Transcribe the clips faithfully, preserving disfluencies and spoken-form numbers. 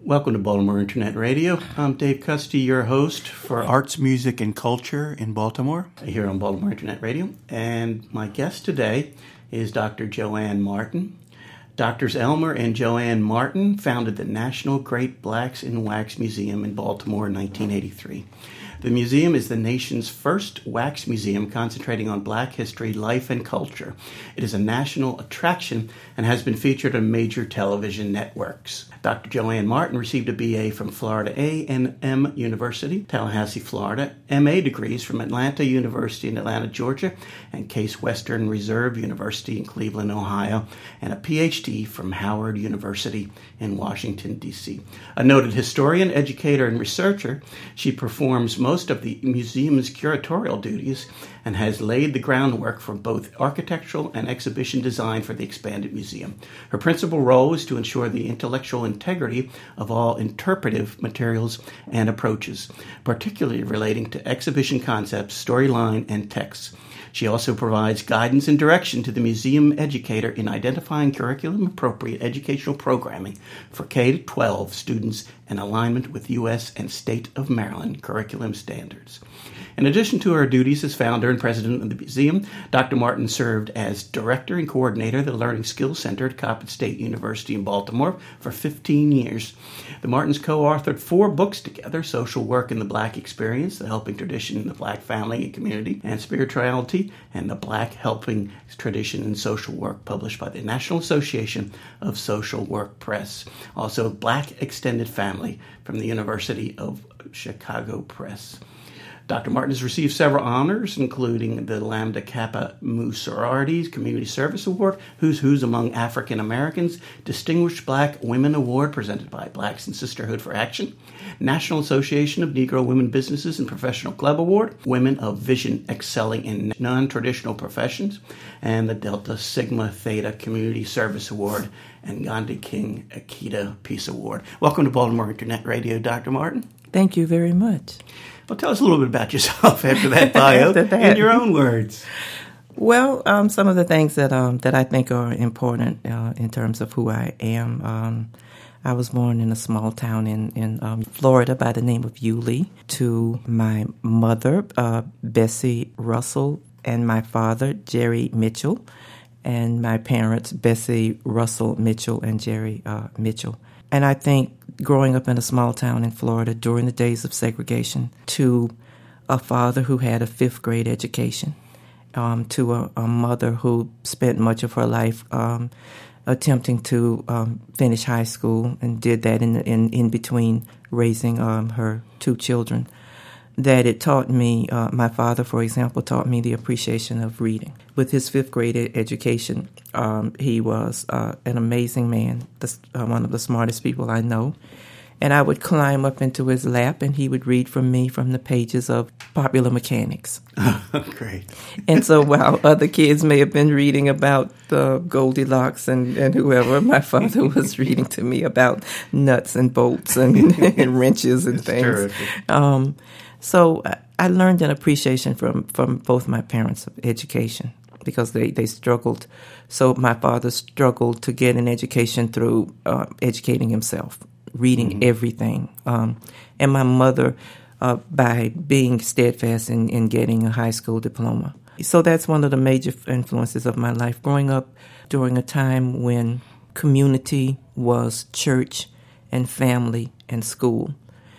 Welcome to Baltimore Internet Radio. I'm Dave Custy, your host for Arts, Music, and Culture in Baltimore, here on Baltimore Internet Radio. And my guest today is Doctor Joanne Martin. Doctors Elmer and Joanne Martin founded the National Great Blacks in Wax Museum in Baltimore in nineteen eighty-three. The museum is the nation's first wax museum concentrating on Black history, life, and culture. It is a national attraction and has been featured on major television networks. Doctor Joanne Martin received a B A from Florida A and M University, Tallahassee, Florida, M A degrees from Atlanta University in Atlanta, Georgia, and Case Western Reserve University in Cleveland, Ohio, and a P H D from Howard University in Washington, D C A noted historian, educator, and researcher, she performs most Most of the museum's curatorial duties and has laid the groundwork for both architectural and exhibition design for the expanded museum. Her principal role is to ensure the intellectual integrity of all interpretive materials and approaches, particularly relating to exhibition concepts, storyline, and texts. She also provides guidance and direction to the museum educator in identifying curriculum-appropriate educational programming for K through twelve students in alignment with U S and State of Maryland curriculum standards. In addition to her duties as founder and president of the museum, Doctor Martin served as director and coordinator of the Learning Skills Center at Coppin State University in Baltimore for fifteen years. The Martins co-authored four books together: Social Work in the Black Experience, The Helping Tradition in the Black Family and Community and Spirituality, and The Black Helping Tradition in Social Work, published by the National Association of Social Work Press. Also, Black Extended Family from the University of Chicago Press. Doctor Martin has received several honors, including the Lambda Kappa Mu Sororities Community Service Award, Who's Who's Among African Americans, Distinguished Black Women Award presented by Blacks in Sisterhood for Action, National Association of Negro Women Businesses and Professional Club Award, Women of Vision Excelling in Non-Traditional Professions, and the Delta Sigma Theta Community Service Award and Gandhi King Akita Peace Award. Welcome to Baltimore Internet Radio, Doctor Martin. Thank you very much. Well, tell us a little bit about yourself after that bio, after that. In your own words. Well, um, some of the things that um, that I think are important uh, in terms of who I am. Um, I was born in a small town in, in um, Florida by the name of Yulee, to my mother, uh, Bessie Russell, and my father, Jerry Mitchell, and my parents, Bessie Russell Mitchell and Jerry uh, Mitchell. And I think growing up in a small town in Florida during the days of segregation, to a father who had a fifth grade education, um, to a, a mother who spent much of her life um, attempting to um, finish high school and did that in in, in between raising um, her two children, that it taught me, uh, my father, for example, taught me the appreciation of reading. With his fifth grade education, um, he was uh, an amazing man, the, uh, one of the smartest people I know. And I would climb up into his lap, and he would read from me from the pages of Popular Mechanics. Oh, great. And so while other kids may have been reading about uh, Goldilocks and, and whoever, my father was reading to me about nuts and bolts and, and wrenches and That's things. Terrific. Um, so I learned an appreciation from, from both my parents of education, because they, they struggled. So my father struggled to get an education through uh, educating himself, reading mm-hmm. everything. Um, and my mother, uh, by being steadfast in, in getting a high school diploma. So that's one of the major influences of my life, growing up during a time when community was church and family and school.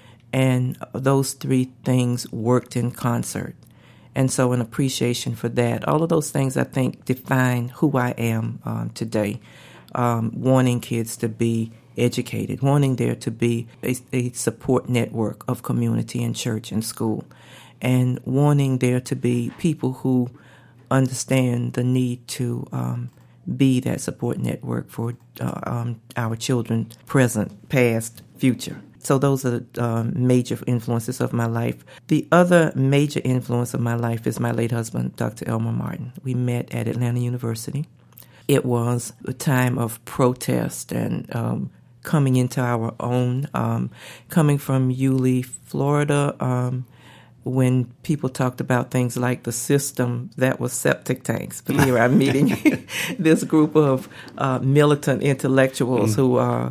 And those three things worked in concert. And so an appreciation for that. All of those things, I think, define who I am um, today. Um, wanting kids to be educated, wanting there to be a, a support network of community and church and school, and wanting there to be people who understand the need to um, be that support network for uh, um, our children, present, past, future. So those are the uh, major influences of my life. The other major influence of my life is my late husband, Doctor Elmer Martin. We met at Atlanta University. It was a time of protest and um, coming into our own, um, coming from Yulee, Florida, um, when people talked about things like the system that was septic tanks. But here I'm meeting this group of uh, militant intellectuals mm. who are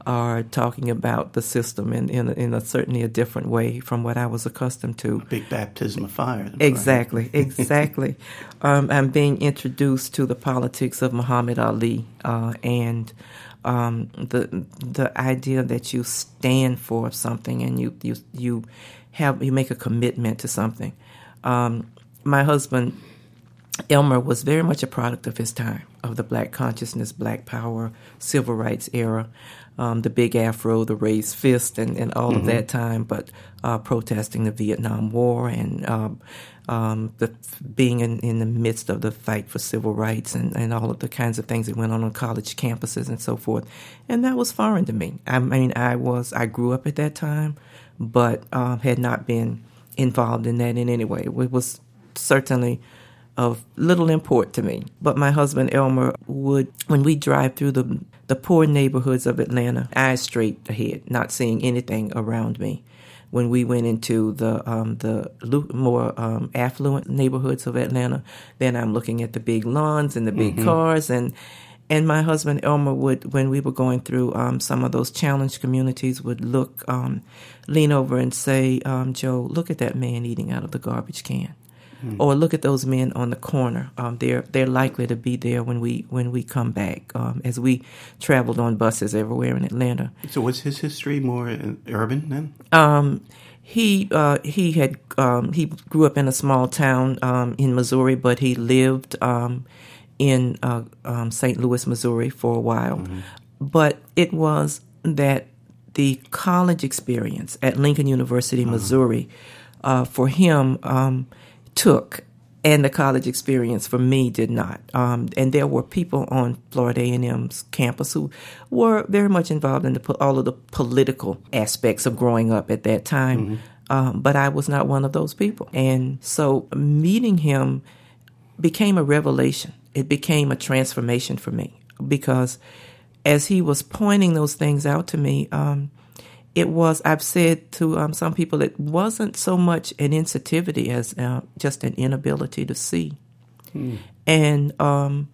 are talking about the system in in, in a certainly a different way from what I was accustomed to. A big baptism of fire. Exactly, exactly. um, I'm being introduced to the politics of Muhammad Ali uh, and um, the the idea that you stand for something and you you you have you make a commitment to something. Um, my husband Elmer was very much a product of his time, of the black consciousness, black power, civil rights era. Um, the big afro, the raised fist, and, and all mm-hmm. of that time, but uh, protesting the Vietnam War and um, um, the, being in, in the midst of the fight for civil rights and, and all of the kinds of things that went on on college campuses and so forth. And that was foreign to me. I mean, I was I grew up at that time, but um, had not been involved in that in any way. It was certainly of little import to me. But my husband Elmer would, when we drive through the the poor neighborhoods of Atlanta, eyes straight ahead, not seeing anything around me. When we went into the um, the more um, affluent neighborhoods of Atlanta, then I'm looking at the big lawns and the big mm-hmm. cars, and and my husband Elmer would, when we were going through um, some of those challenged communities, would look, um, lean over and say, um, "Joe, look at that man eating out of the garbage can." Mm. Or look at those men on the corner. Um, they're they're likely to be there when we when we come back. Um, as we traveled on buses everywhere in Atlanta. So was his history more urban then? Um, he uh, he had um, he grew up in a small town um, in Missouri, but he lived um, in uh, um, Saint Louis, Missouri, for a while. Mm-hmm. But it was that the college experience at Lincoln University, uh-huh. Missouri, uh, for him. Um, took, and the college experience for me did not. Um, and there were people on Florida A and M's campus who were very much involved in the, all of the political aspects of growing up at that time. Mm-hmm. Um, but I was not one of those people. And so meeting him became a revelation. It became a transformation for me because as he was pointing those things out to me, um, it was, I've said to um, some people, it wasn't so much an insensitivity as uh, just an inability to see. Hmm. And um,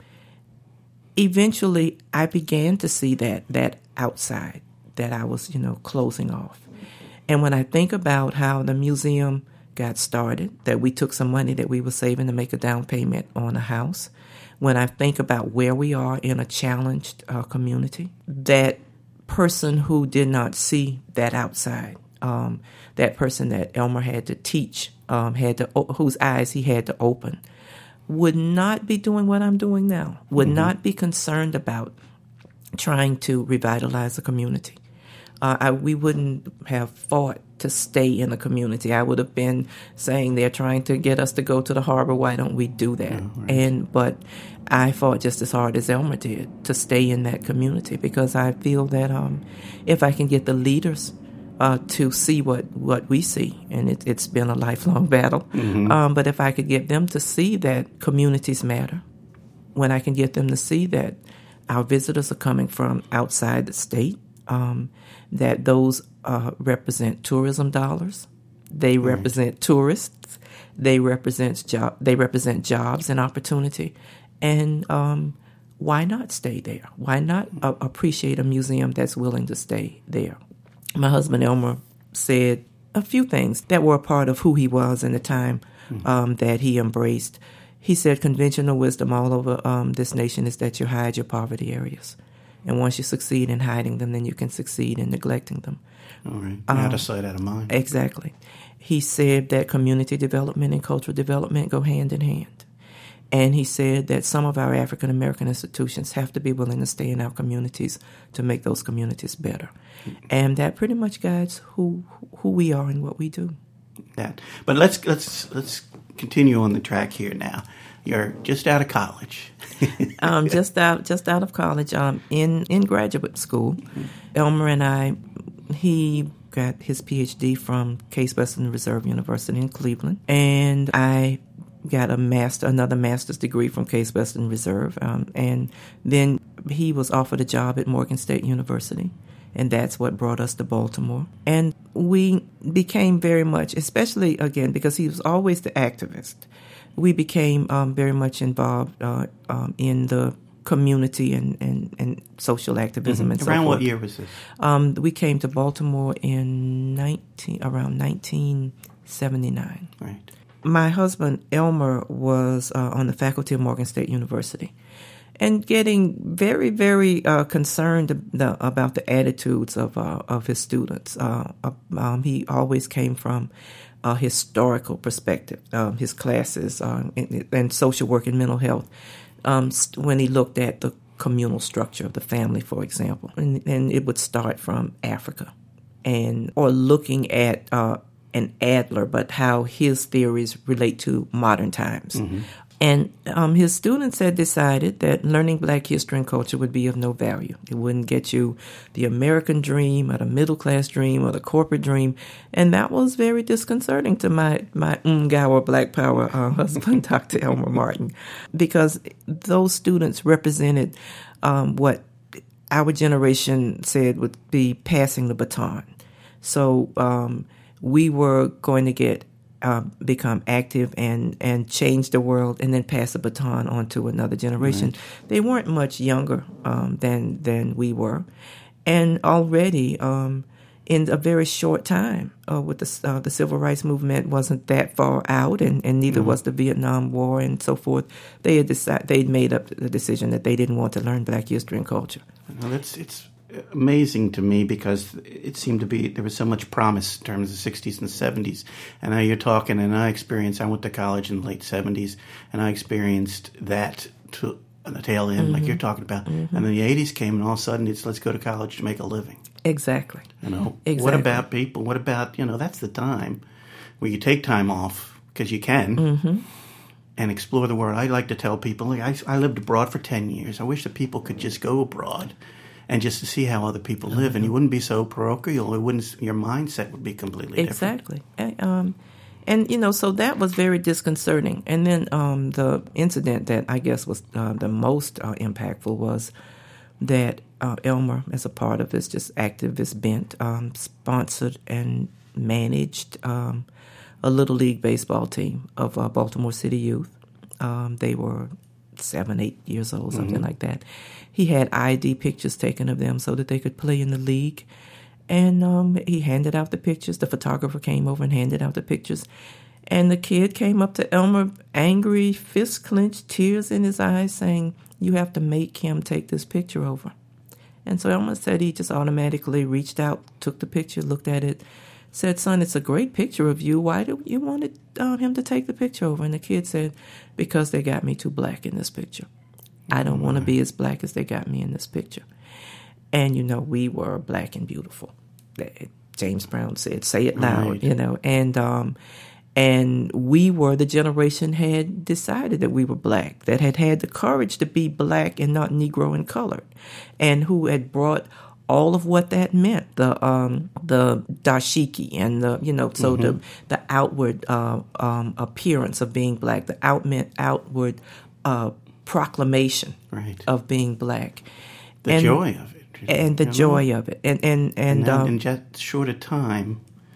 eventually I began to see that, that outside, that I was, you know, closing off. And when I think about how the museum got started, that we took some money that we were saving to make a down payment on a house, when I think about where we are in a challenged uh, community, that person who did not see that outside, um, that person that Elmer had to teach, um, had to whose eyes he had to open, would not be doing what I'm doing now, would mm-hmm. not be concerned about trying to revitalize the community. Uh, I, we wouldn't have fought to stay in the community. I would have been saying they're trying to get us to go to the harbor. Why don't we do that? Oh, right. And but I fought just as hard as Elmer did to stay in that community because I feel that um, if I can get the leaders uh, to see what, what we see, and it, it's been a lifelong battle, mm-hmm. um, but if I could get them to see that communities matter, when I can get them to see that our visitors are coming from outside the state, um, that those uh, represent tourism dollars, they right. represent tourists, they represent job, they represent jobs and opportunity. And um, why not stay there? Why not uh, appreciate a museum that's willing to stay there? My husband Elmer said a few things that were a part of who he was in the time um, that he embraced. He said conventional wisdom all over um, this nation is that you hide your poverty areas. And once you succeed in hiding them, then you can succeed in neglecting them. All right. Um, out of sight, out of mind. Exactly. He said that community development and cultural development go hand in hand. And he said that some of our African-American institutions have to be willing to stay in our communities to make those communities better. And that pretty much guides who who we are and what we do. That. But let's let's let's continue on the track here now. You're just out of college. um, just out just out of college, um, in, in graduate school. Mm-hmm. Elmer and I, he got his P H D from Case Western Reserve University in Cleveland. And I got a master, another master's degree from Case Western Reserve, um, and then he was offered a job at Morgan State University, and that's what brought us to Baltimore. And we became very much, especially again because he was always the activist, we became um, very much involved uh, um, in the community and, and, and social activism Mm-hmm. and so Around forth. what year was this? Um, we came to Baltimore in nineteen around nineteen seventy-nine. Right. My husband Elmer was uh, on the faculty of Morgan State University, and getting very, very uh, concerned the, about the attitudes of uh, of his students. Uh, um, he always came from a historical perspective. Um, his classes uh, in, in social work and mental health, um, when he looked at the communal structure of the family, for example, and, and it would start from Africa, and or looking at uh, an Adler, but how his theories relate to modern times. Mm-hmm. And um, his students had decided that learning Black history and culture would be of no value. It wouldn't get you the American dream or the middle-class dream or the corporate dream. And that was very disconcerting to my, my Umgawa Black Power uh, husband, Doctor Elmer Martin, because those students represented um, what our generation said would be passing the baton. So um, we were going to get Uh, become active and, and change the world and then pass the baton on to another generation. Right. They weren't much younger um, than than we were. And already um, in a very short time uh, with the, uh, the Civil Rights Movement wasn't that far out, and, and neither mm-hmm. was the Vietnam War and so forth. They had decided, they'd made up the decision that they didn't want to learn Black history and culture. Well, it's, it's amazing to me because it seemed to be there was so much promise in terms of the sixties and seventies. And now you're talking, and I experienced, I went to college in the late seventies, and I experienced that to on the tail end, mm-hmm. like you're talking about. Mm-hmm. And then the eighties came, and all of a sudden it's let's go to college to make a living. Exactly. You know, exactly. What about people? What about, you know, that's the time where you take time off because you can. Mm-hmm. And explore the world. I like to tell people, like, I, I lived abroad for ten years. I wish that people could just go abroad and just to see how other people live, and you wouldn't be so parochial. It wouldn't. Your mindset would be completely exactly. different. Exactly. Um, and you know, so that was very disconcerting. And then um, the incident that I guess was uh, the most uh, impactful was that uh, Elmer, as a part of his just activist bent, um, sponsored and managed um, a little league baseball team of uh, Baltimore City youth. Um, they were seven, eight years old, something mm-hmm. like that. He had I D pictures taken of them so that they could play in the league. And um, he handed out the pictures. The photographer came over and handed out the pictures. And the kid came up to Elmer, angry, fist clenched, tears in his eyes, saying, "You have to make him take this picture over." And so Elmer said he just automatically reached out, took the picture, looked at it, said, "Son, it's a great picture of you. Why do you want uh, him to take the picture over?" And the kid said, "Because they got me too black in this picture. I don't want to be as black as they got me in this picture." And, you know, we were black and beautiful. James Brown said, "Say it loud," right. you know. And um, and we were the generation had decided that we were black, that had had the courage to be black and not Negro in color, and who had brought all of what that meant, the um, the dashiki and the, you know, so mm-hmm. the the outward uh, um, appearance of being black, the outward, outward uh, proclamation right. of being black. The and, joy of it. And the you know? joy of it. And, and, and, and now, um, in just short a time,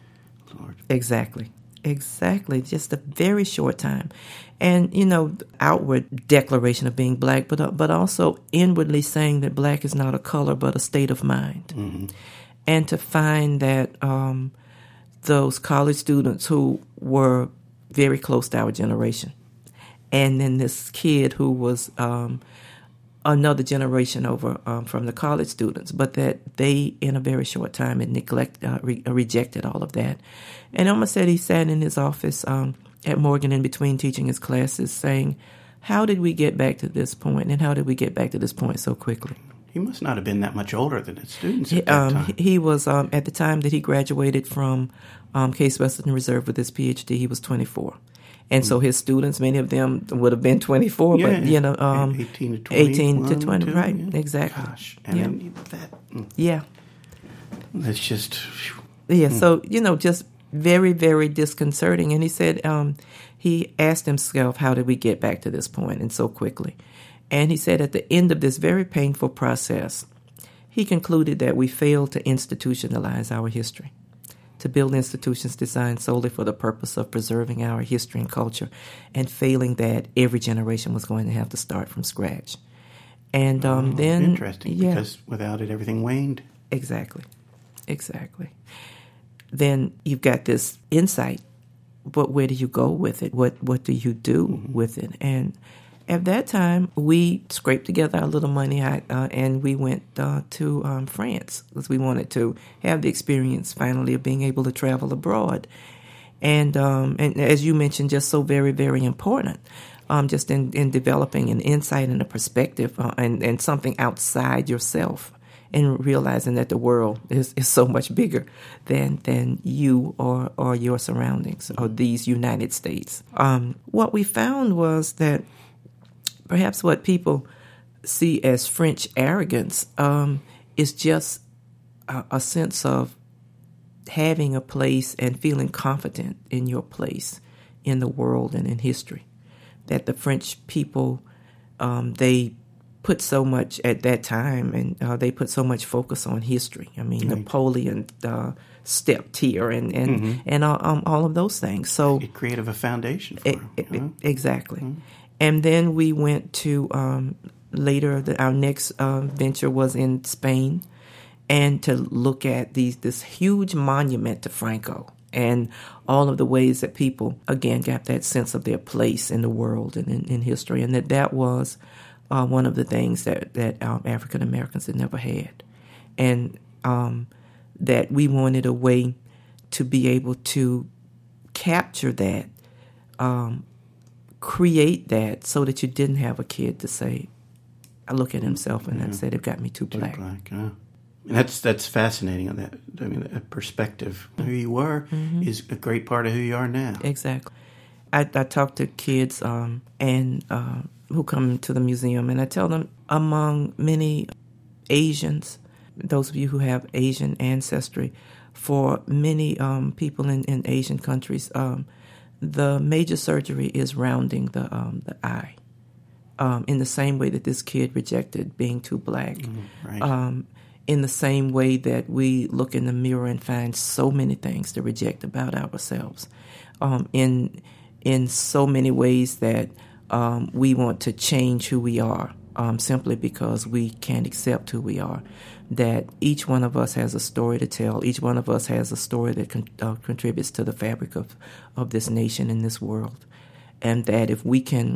Lord. Exactly. Exactly. Just a very short time. And, you know, outward declaration of being black, but uh, but also inwardly saying that black is not a color but a state of mind. Mm-hmm. And to find that um, those college students who were very close to our generation, and then this kid who was um, another generation over um, from the college students, but that they, in a very short time, had neglect, uh, re- rejected all of that. And Elmer said he sat in his office um, at Morgan in between teaching his classes saying, "How did we get back to this point, and how did we get back to this point so quickly?" He must not have been that much older than his students at he, that um, time. He was, um, at the time that he graduated from um, Case Western Reserve with his P H D, he was twenty-four. And so his students, many of them would have been twenty-four, yeah, but, you know, um, eighteen to twenty. eighteen to twenty, two, right, yeah. exactly. Gosh, and yeah. then that. Mm, yeah. That's just. Yeah, mm. so, you know, just very, very disconcerting. And he said um, he asked himself, how did we get back to this point and so quickly? And he said at the end of this very painful process, he concluded that we failed to institutionalize our history, to build institutions designed solely for the purpose of preserving our history and culture, and failing that, every generation was going to have to start from scratch. And um, oh, then... Interesting, yeah, because without it, everything waned. Exactly. Exactly. Then you've got this insight, but where do you go with it? What What do you do mm-hmm. with it? And at that time, we scraped together our little money, uh, and we went uh, to um, France because we wanted to have the experience finally of being able to travel abroad. And um, and as you mentioned, just so very, very important, um, just in, in developing an insight and a perspective uh, and, and something outside yourself, and realizing that the world is, is so much bigger than than you or, or your surroundings or these United States. Um, what we found was that perhaps what people see as French arrogance um, is just a, a sense of having a place and feeling confident in your place in the world and in history. That the French people, um, they put so much at that time, and uh, they put so much focus on history. I mean, right. Napoleon uh, stepped here, and and mm-hmm. and uh, um, all of those things. So it created a foundation for it, him, it, you know? Exactly. Mm-hmm. And then we went to um, later. The, our next uh, venture was in Spain, and to look at these this huge monument to Franco and all of the ways that people again got that sense of their place in the world and in, in history, and that that was. Uh, one of the things that, that um, African Americans had never had. And um, that we wanted a way to be able to capture that, um, create that, so that you didn't have a kid to say, I look at himself and yeah. I said, it got me too black. Too black, yeah. And that's that's fascinating on that. I mean, that perspective. Who you were mm-hmm. is a great part of who you are now. Exactly. I, I talk to kids um, and uh, who come to the museum, and I tell them among many Asians, those of you who have Asian ancestry, for many um, people in, in Asian countries, um, the major surgery is rounding the um, the eye, um, in the same way that this kid rejected being too black. Mm, right. Um, in the same way that we look in the mirror and find so many things to reject about ourselves. Um, in in so many ways that um, we want to change who we are um, simply because we can't accept who we are. That each one of us has a story to tell. Each one of us has a story that con- uh, contributes to the fabric of, of this nation and this world. And that if we can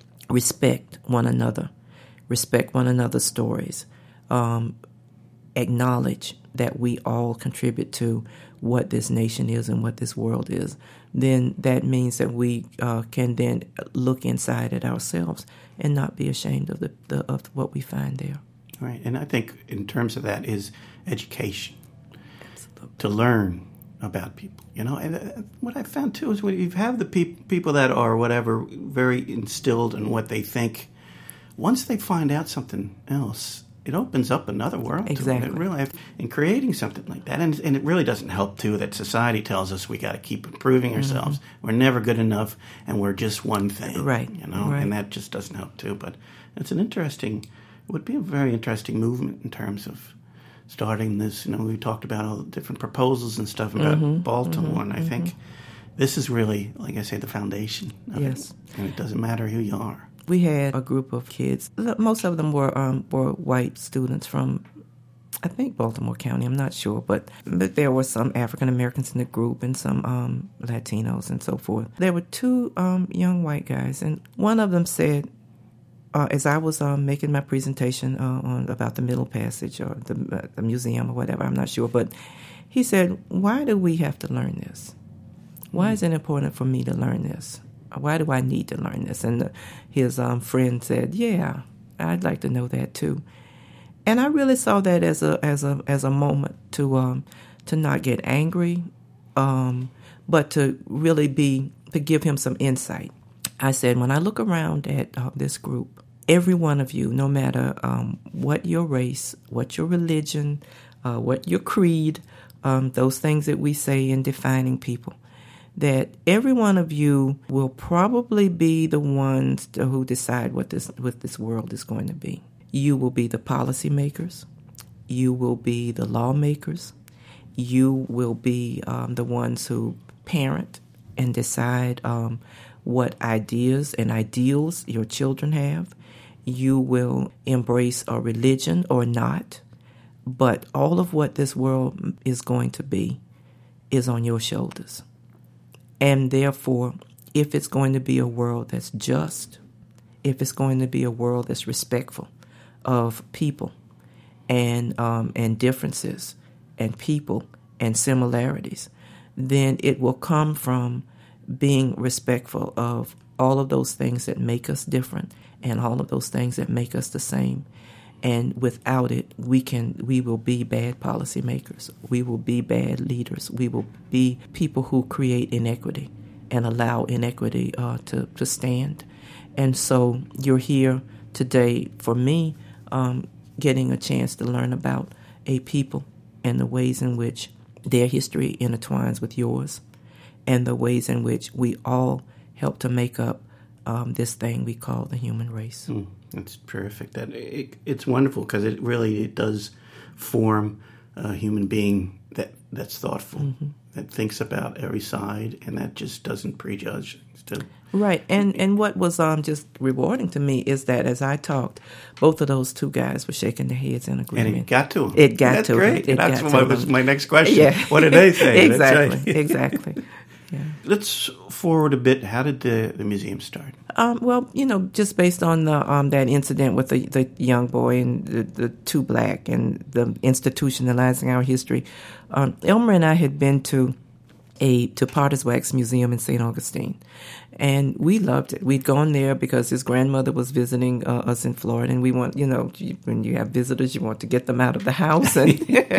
respect one another, respect one another's stories, um, acknowledge that we all contribute to what this nation is and what this world is, then that means that we uh, can then look inside at ourselves and not be ashamed of the, the of what we find there. Right, and I think in terms of that is education. Absolutely. To learn about people. You know, and uh, what I found too is when you have the peop- people that are whatever very instilled in what they think, once they find out something else, it opens up another world. Exactly. To it. It really, in creating something like that, and and it really doesn't help too that society tells us we got to keep improving ourselves. Mm-hmm. We're never good enough, and we're just one thing. Right. You know, right. and that just doesn't help too. But it's an interesting, it would be a very interesting movement in terms of starting this. You know, we talked about all the different proposals and stuff about mm-hmm. Baltimore, mm-hmm. and I mm-hmm. think this is really, like I say, the foundation of yes. it. And it doesn't matter who you are. We had a group of kids. Most of them were um, were white students from, I think, Baltimore County. I'm not sure, but but there were some African Americans in the group and some um, Latinos and so forth. There were two um, young white guys, and one of them said, uh, as I was um, making my presentation uh, on about the Middle Passage or the, uh, the museum or whatever, I'm not sure, but he said, "Why do we have to learn this? Why is it important for me to learn this? Why do I need to learn this?" And the, his um, friend said, "Yeah, I'd like to know that too." And I really saw that as a as a as a moment to um, to not get angry, um, but to really be to give him some insight. I said, when I look around at uh, this group, every one of you, no matter um, what your race, what your religion, uh, what your creed, um, those things that we say in defining people, that every one of you will probably be the ones to, who decide what this what this world is going to be. You will be the policymakers. You will be the lawmakers. You will be um, the ones who parent and decide um, what ideas and ideals your children have. you will embrace a religion or not, but all of what this world is going to be is on your shoulders. And therefore, if it's going to be a world that's just, if it's going to be a world that's respectful of people and um, and differences and people and similarities, then it will come from being respectful of all of those things that make us different and all of those things that make us the same. And without it, we can we will be bad policymakers. We will be bad leaders. We will be people who create inequity and allow inequity uh, to, to stand. And so you're here today for me, um, getting a chance to learn about a people and the ways in which their history intertwines with yours and the ways in which we all help to make up um, this thing we call the human race. Mm, that's terrific. That it, it's wonderful because it really it does form a human being that, that's thoughtful, mm-hmm. that thinks about every side, and that just doesn't prejudge. Still. Right, and and what was um just rewarding to me is that as I talked, both of those two guys were shaking their heads in agreement. And it got to them. It got That's to great. them. It That's got what to was them. my next question. Yeah. What did they say? Exactly, That's right. exactly. Yeah. Let's forward a bit. How did the, the museum start? Um, well, you know, just based on the um, that incident with the, the young boy and the, the two black and the institutionalizing our history, um, Elmer and I had been to a to Potter's Wax Museum in Saint Augustine, and we loved it. We'd gone there because his grandmother was visiting uh, us in Florida, and we want, you know, when you have visitors, you want to get them out of the house, and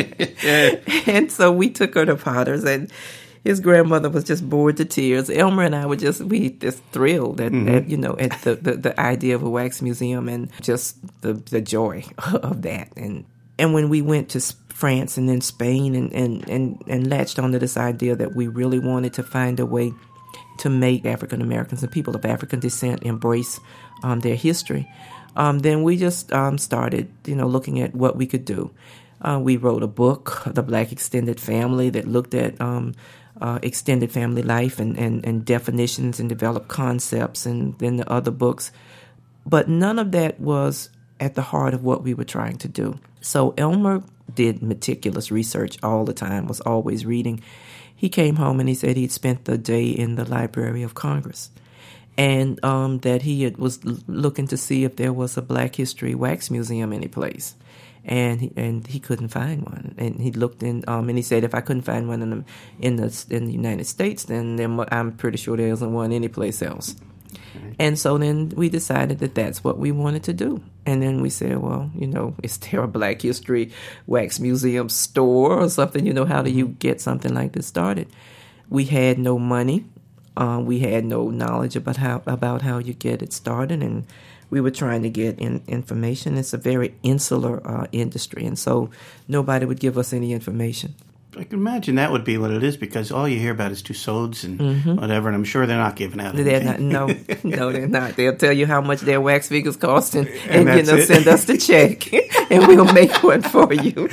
and so we took her to Potter's, and his grandmother was just bored to tears. Elmer and I were just, we just thrilled at, mm-hmm. at you know, at the, the, the idea of a wax museum and just the, the joy of that. And and when we went to France and then Spain and, and, and, and latched onto this idea that we really wanted to find a way to make African Americans and people of African descent embrace um, their history, um, then we just um, started, you know, looking at what we could do. Uh, we wrote a book, The Black Extended Family, that looked at um, uh, extended family life and, and, and definitions and developed concepts, and then the other books. But none of that was at the heart of what we were trying to do. So Elmer did meticulous research all the time, was always reading. He came home and he said he'd spent the day in the Library of Congress, and um, that he had, was looking to see if there was a Black History Wax Museum anyplace. And he, and he couldn't find one. And he looked in, um, and he said, if I couldn't find one in the in the, in the United States, then there, I'm pretty sure there isn't one anyplace else. Okay. And so then we decided that that's what we wanted to do. And then we said, well, you know, is there a Black History Wax Museum store or something? You know, how do you get something like this started? We had no money. Uh, we had no knowledge about how about how you get it started, and we were trying to get in information. It's a very insular uh, industry, and so nobody would give us any information. I can imagine that would be what it is, because all you hear about is Tussauds and mm-hmm. whatever, and I'm sure they're not giving out anything. They're not, no, no, they're not. They'll tell you how much their wax figures cost, and, and, and you know, it. Send us the check, and we'll make one for you.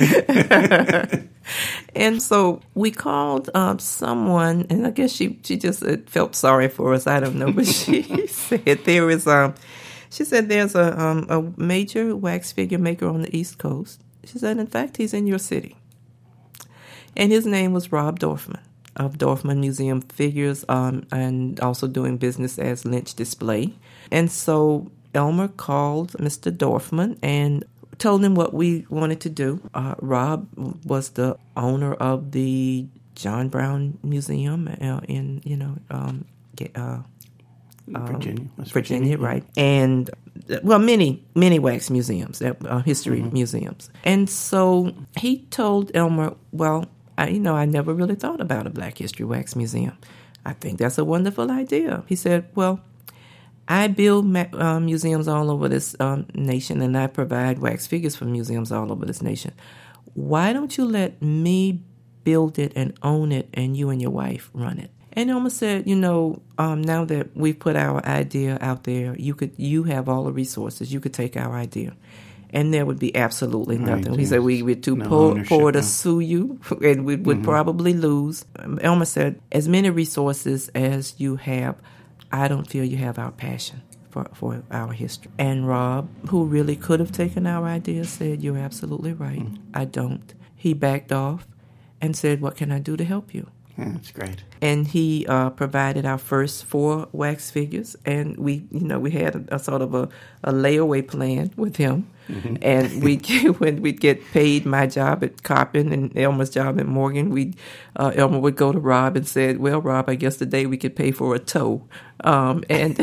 And so we called um, someone, and I guess she, she just uh, felt sorry for us. I don't know, but she said there is um, she said there's a um, a major wax figure maker on the East Coast. She said, in fact, he's in your city. And his name was Rob Dorfman of Dorfman Museum Figures, um, and also doing business as Lynch Display. And so Elmer called Mister Dorfman and told him what we wanted to do. Uh, Rob was the owner of the John Brown Museum uh, in, you know, um, uh, Virginia, um, Virginia, right? And well, many many wax museums, uh, history mm-hmm. museums. And so he told Elmer, well, I, you know, I never really thought about a Black History Wax Museum. I think that's a wonderful idea. He said, well, I build ma- uh, museums all over this um, nation, and I provide wax figures for museums all over this nation. Why don't you let me build it and own it, and you and your wife run it? And Elmer said, you know, um, now that we've put our idea out there, you could, you have all the resources. You could take our idea, and there would be absolutely nothing. Right, he yes. said we were too no poor, poor to no. sue you, and we would mm-hmm. probably lose. Elmer said, as many resources as you have, I don't feel you have our passion. for, for our history. And Rob, who really could have taken our idea, said, "You're absolutely right. Mm. I don't." He backed off and said, "What can I do to help you?" Yeah, that's great. And he uh, provided our first four wax figures, and we, you know, we had a, a sort of a, a layaway plan with him. Mm-hmm. And we, when we'd get paid, my job at Coppin and Elmer's job at Morgan, we, uh, Elmer would go to Rob and said, "Well, Rob, I guess today we could pay for a tow." Um, and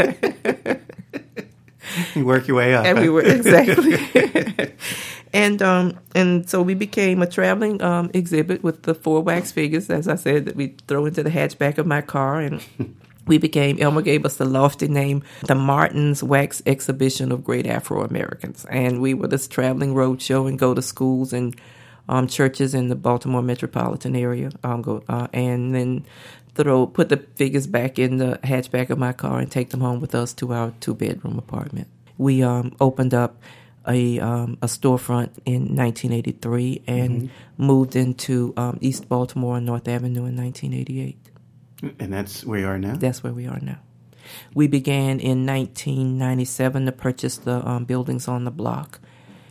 you work your way up. And we were exactly. And um, and so we became a traveling um, exhibit with the four wax figures, as I said, that we throw into the hatchback of my car. And we became, Elmer gave us the lofty name, the Martin's Wax Exhibition of Great Afro-Americans. And we were this traveling road show and go to schools and um, churches in the Baltimore metropolitan area. Um, go uh, and then throw put the figures back in the hatchback of my car and take them home with us to our two-bedroom apartment. We um, opened up a um, a storefront in nineteen eighty-three and mm-hmm. moved into um, East Baltimore on North Avenue in nineteen eighty-eight. And that's where you are now? That's where we are now. We began in nineteen ninety-seven to purchase the um, buildings on the block.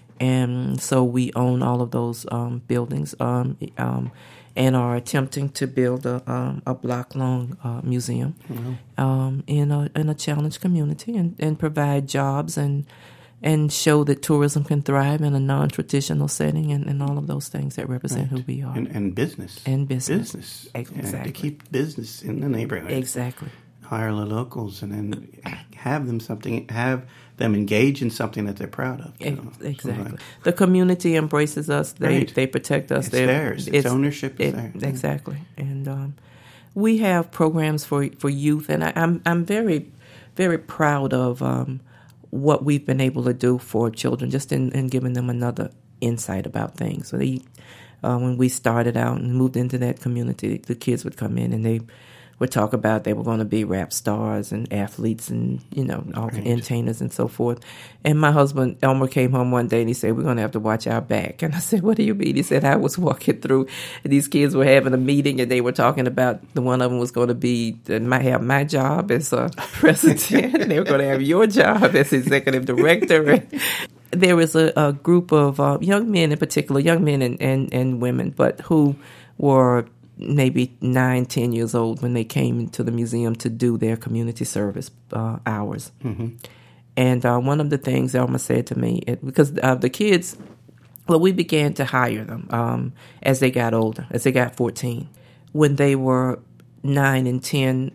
And so we own all of those um, buildings um, um, and are attempting to build a, um, a block-long uh, museum mm-hmm. um, in a in a challenged community and, and provide jobs and and show that tourism can thrive in a non-traditional setting and, and all of those things that represent right. who we are. And, and business. And business. Business. Exactly. Yeah, to keep business in the neighborhood. Exactly. Hire the locals and then have them something, have them engage in something that they're proud of. You know? Exactly. Right. The community embraces us. They right. they protect us. It's They're, theirs. It's, it's ownership is it, theirs. Exactly. And um, we have programs for, for youth, and I, I'm I'm very, very proud of um, what we've been able to do for children, just in, in giving them another insight about things. So they, uh, when we started out and moved into that community, the kids would come in and they would talk about they were going to be rap stars and athletes and, you know, all right. entertainers and so forth. And my husband, Elmer, came home one day and he said, "We're going to have to watch our back." And I said, "What do you mean?" He said, "I was walking through, and these kids were having a meeting and they were talking about the one of them was going to be, might have my job as a president, and they were going to have your job as executive director." And there was a, a group of uh, young men in particular, young men and, and, and women, but who were maybe nine, ten years old when they came into the museum to do their community service uh, hours. Mm-hmm. And uh, one of the things Elma said to me, it, because uh, the kids, well, we began to hire them um, as they got older, as they got fourteen. When they were nine and ten,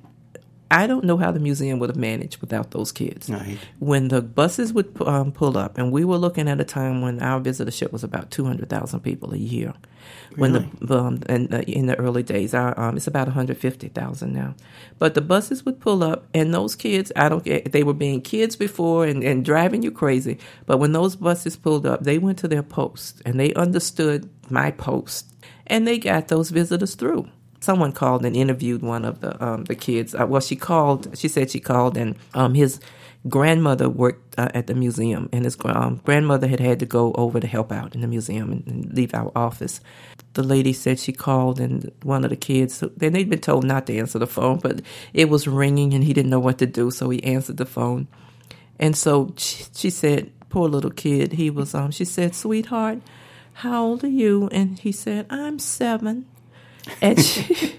I don't know how the museum would have managed without those kids. Right. When the buses would um, pull up, and we were looking at a time when our visitorship was about two hundred thousand people a year. When really? the um, and, uh, in the early days, our, um, it's about one hundred fifty thousand now. But the buses would pull up, and those kids, I don't get, they were being kids before and, and driving you crazy. But when those buses pulled up, they went to their post, and they understood my post, and they got those visitors through. Someone called and interviewed one of the um, the kids. Uh, well, she called. She said she called, and um, his grandmother worked uh, at the museum, and his um, grandmother had had to go over to help out in the museum and, and leave our office. The lady said she called, and one of the kids, then they'd been told not to answer the phone, but it was ringing, and he didn't know what to do, so he answered the phone. And so she, she said, poor little kid, he was. Um, she said, "Sweetheart, how old are you?" And he said, "I'm seven." And she,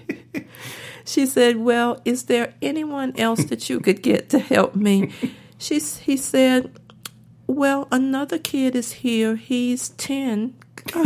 she said, "Well, is there anyone else that you could get to help me?" She, he said, "Well, another kid is here. He's ten."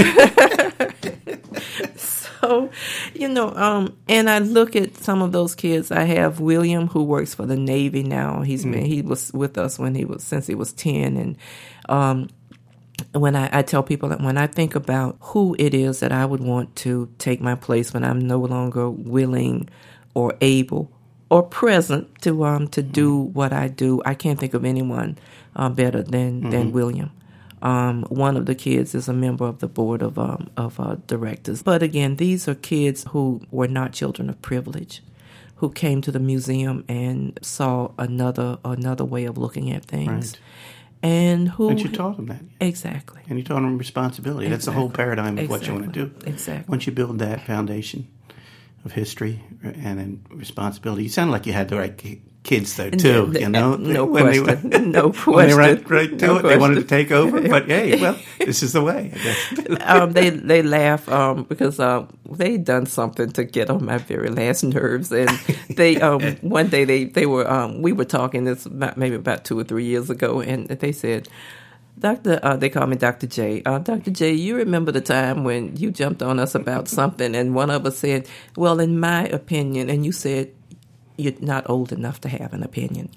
So, you know, um, and I look at some of those kids. I have William, who works for the Navy now. He's been, he was with us when he was since he was ten, and um, when I, I tell people that when I think about who it is that I would want to take my place when I'm no longer willing or able or present to um to do what I do, I can't think of anyone uh, better than mm-hmm. than William. Um, one of the kids is a member of the board of um, of uh, directors. But again, these are kids who were not children of privilege, who came to the museum and saw another another way of looking at things. Right. And who? And you taught them that. Exactly. And you taught them responsibility. Exactly. That's the whole paradigm of exactly. what you want to do. Exactly. Once you build that foundation of history and, and responsibility. You sound like you had the right ki- kids there too. You know, no when question. They, no question. When they went right to no it, question. they wanted to take over. But hey, well, this is the way, I guess. um, they they laugh um, because uh, they done something to get on my very last nerves, and they um, one day they they were um, we were talking this about, maybe about two or three years ago, and they said, Doctor, uh, they call me Doctor J. Uh, Doctor J, you remember the time when you jumped on us about something, and one of us said, "Well, in my opinion," and you said, "You're not old enough to have an opinion."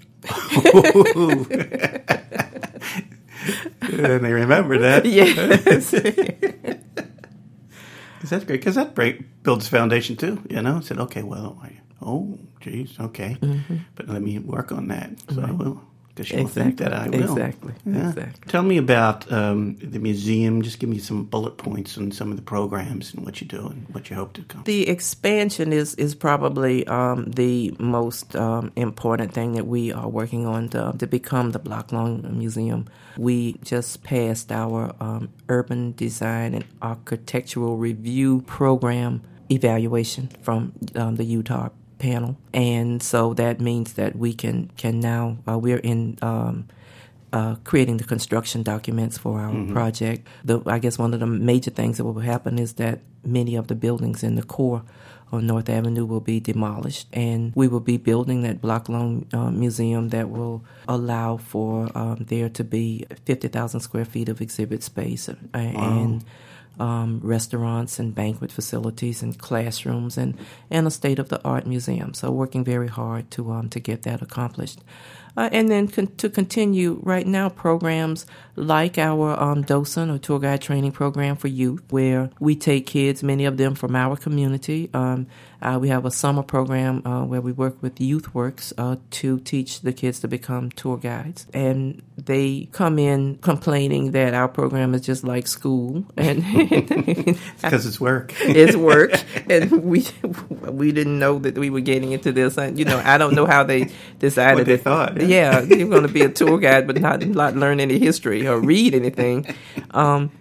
And they remember that. Yes. That's great, because that break, builds foundation too. You know, said, okay, well, I, oh, geez, okay, mm-hmm. but let me work on that. So right. I will. Because you'll exactly. think that I will. Exactly. Yeah. Exactly. Tell me about um, the museum. Just give me some bullet points on some of the programs and what you do and what you hope to accomplish. The expansion is is probably um, the most um, important thing that we are working on to, to become the Block Long Museum. We just passed our um, Urban Design and Architectural Review Program evaluation from um, the Utah panel, and so that means that we can can now uh, we're in um, uh, creating the construction documents for our mm-hmm. project. The I guess one of the major things that will happen is that many of the buildings in the core on North Avenue will be demolished, and we will be building that block long uh, museum that will allow for um, there to be fifty thousand square feet of exhibit space uh, wow. and Um, restaurants and banquet facilities and classrooms and, and a state-of-the-art museum. So working very hard to um, to get that accomplished. Uh, and then con- to continue right now programs like our um, docent or tour guide training program for youth, where we take kids, many of them from our community. Um, uh, we have a summer program uh, where we work with YouthWorks uh, to teach the kids to become tour guides. And they come in complaining that our program is just like school. And because it's work. It's work. And we we didn't know that we were getting into this. And, you know, I don't know how they decided what they that, thought. Yeah, you're going to be a tour guide, but not, not learn any history or read anything. Um,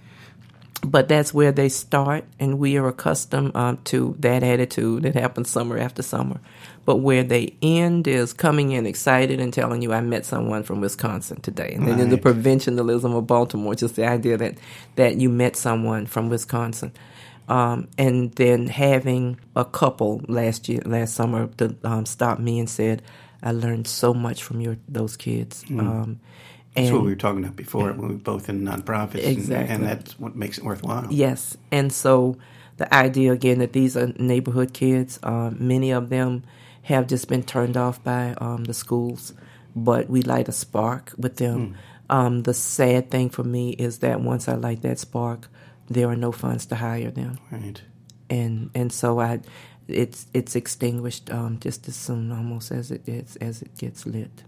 but that's where they start, and we are accustomed um, to that attitude that happens summer after summer. But where they end is coming in excited and telling you, I met someone from Wisconsin today. And then right. the provincialism of Baltimore, just the idea that, that you met someone from Wisconsin. Um, and then having a couple last year, last summer, to, um, stop me and said, I learned so much from your those kids. Mm. Um, that's and, what we were talking about before. We were both in nonprofits, exactly. and, and that's what makes it worthwhile. Yes, and so the idea again that these are neighborhood kids. Uh, many of them have just been turned off by um, the schools, but we light a spark with them. Mm. Um, the sad thing for me is that once I light that spark, there are no funds to hire them. Right, and and so I. It's it's extinguished um, just as soon, almost as it gets as it gets lit.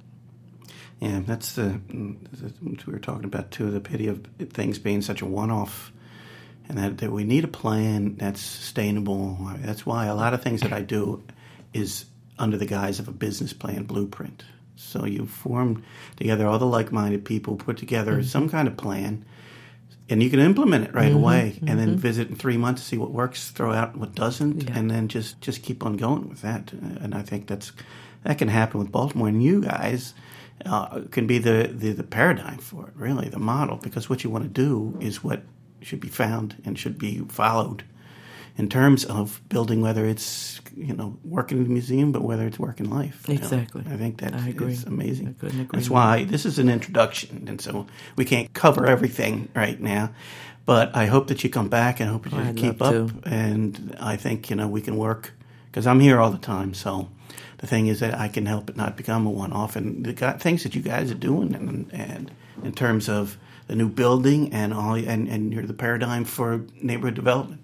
Yeah, that's the, the we were talking about too. The pity of things being such a one-off, and that, that we need a plan that's sustainable. That's why a lot of things that I do is under the guise of a business plan blueprint. So you form together all the like-minded people, put together mm-hmm. some kind of plan. And you can implement it right mm-hmm, away, and mm-hmm. then visit in three months to see what works, throw out what doesn't, yeah. and then just, just keep on going with that. And I think that's that can happen with Baltimore. And you guys uh, can be the, the, the paradigm for it, really, the model, because what you want to do is what should be found and should be followed in terms of building, whether it's, you know, working in the museum, but whether it's work in life. Exactly. know? I think that I agree. is amazing. I couldn't agree That's more. why this is an introduction, and so we can't cover everything right now. But I hope that you come back, and I hope that you I'd keep up. to. And I think, you know, we can work, because I'm here all the time. So the thing is that I can help it not become a one-off. And the things that you guys are doing, and, and in terms of the new building and all, and, and you're the paradigm for neighborhood development.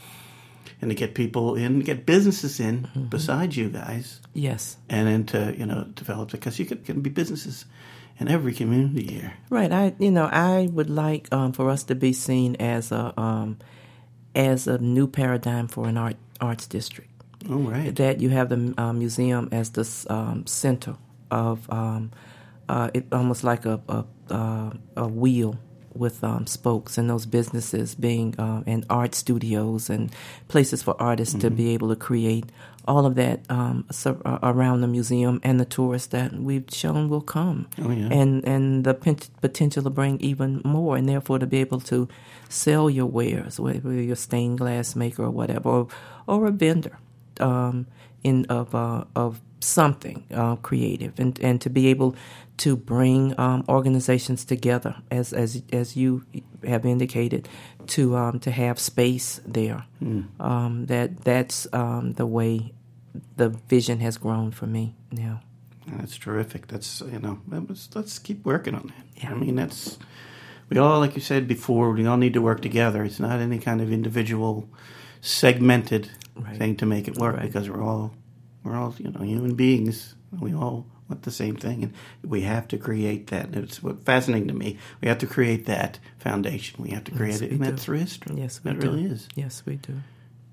And to get people in, get businesses in mm-hmm. besides you guys. Yes. And then to, you know, develop it, because you can, can be businesses in every community here. Right. I, you know, I would like um, for us to be seen as a um, as a new paradigm for an art arts district. Oh, right. That you have the uh, museum as the um, center of um, uh, it, almost like a a, uh, a wheel with um, spokes and those businesses being uh, and art studios and places for artists mm-hmm. to be able to create all of that um, so, uh, around the museum and the tourists that we've shown will come. Oh, yeah. And and the pen- potential to bring even more, and therefore to be able to sell your wares, whether you're a stained glass maker or whatever, or, or a vendor um, in of uh, of something uh, creative, and, and to be able to bring um, organizations together, as as as you have indicated, to um, to have space there. Mm. Um, that that's um, the way the vision has grown for me now. That's terrific. That's you know let's, let's keep working on that. Yeah. I mean that's we all, like you said before, we all need to work together. It's not any kind of individual segmented right. thing to make it work right. because we're all we're all you know human beings. We all want the same thing, and we have to create that. And it's what fascinating to me. We have to create that foundation. We have to create yes, it, and that's through history. Yes, we that do. really is. Yes, we do.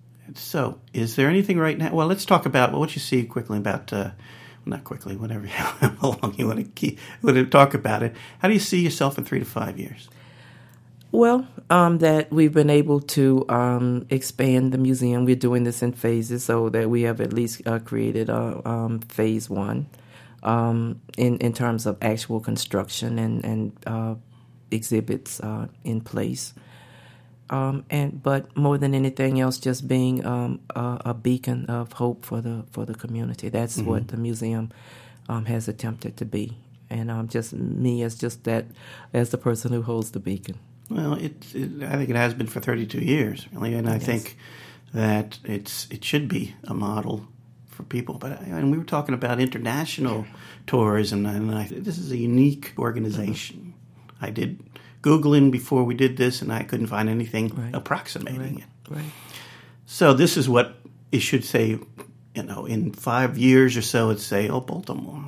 So, is there anything right now? Well, let's talk about well, what you see quickly about. Uh, well, not quickly, whatever. How long you want to keep, want to talk about it? How do you see yourself in three to five years? Well, um, that we've been able to um, expand the museum. We're doing this in phases, so that we have at least uh, created a um, phase one um, in in terms of actual construction and and uh, exhibits uh, in place. Um, and but more than anything else, just being um, a, a beacon of hope for the for the community. That's mm-hmm. what the museum um, has attempted to be, and um, just me as just that as the person who holds the beacon. Well, it, it, I think it has been for thirty-two years, really, and I yes. think that it's it should be a model for people. But and we were talking about international tourism, and I, this is a unique organization. Mm-hmm. I did Googling before we did this, and I couldn't find anything right. approximating right. it. Right. So this is what it should say. You know, in five years or so, it'd say, "Oh, Baltimore."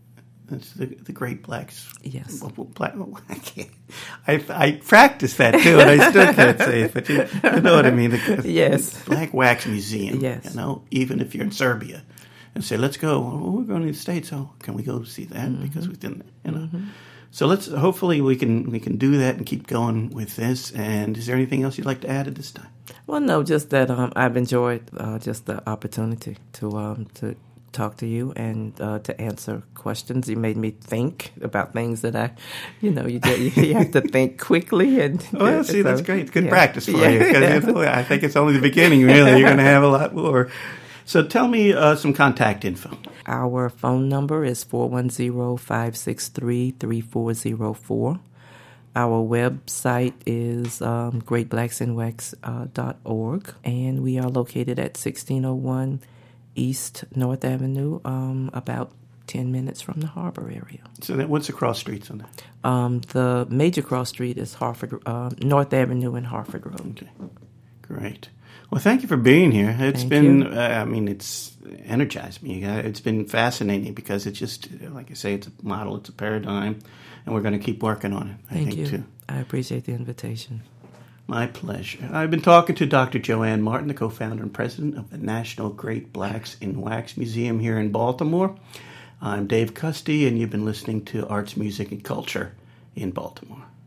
It's the the Great Blacks. Yes. Black, I can't. I I practiced that too, and I still can't say it. But you, you know what I mean? The, yes. Black Wax Museum. Yes. You know, even if you're in Serbia, and say, "Let's go." Oh, we're going to the States. Oh, can we go see that? Mm-hmm. Because we didn't. You know. Mm-hmm. So let's. Hopefully, we can we can do that and keep going with this. And is there anything else you'd like to add at this time? Well, no, just that um, I've enjoyed uh, just the opportunity to um, to. talk to you and uh, to answer questions. You made me think about things that I, you know, you you have to think quickly. And well, see, so, that's great. Good yeah. practice for yeah. you. Because you know, I think it's only the beginning. Really, you're going to have a lot more. So, tell me uh, some contact info. Our phone number is four one zero, five six three, three four zero four. Our website is um, great blacks in wax dot org, and we are located at sixteen oh one East North Avenue, um, about ten minutes from the harbor area. So that, what's the cross streets on that? Um, the major cross street is Harford, uh, North Avenue and Harford Road. Okay, great. Well, thank you for being here. It's thank been, uh, I mean, it's energized me. It's been fascinating because it's just, like I say, it's a model, it's a paradigm, and we're going to keep working on it, I thank think, you. too. I appreciate the invitation. My pleasure. I've been talking to Doctor Joanne Martin, the co-founder and president of the National Great Blacks in Wax Museum here in Baltimore. I'm Dave Custy, and you've been listening to Arts, Music, and Culture in Baltimore.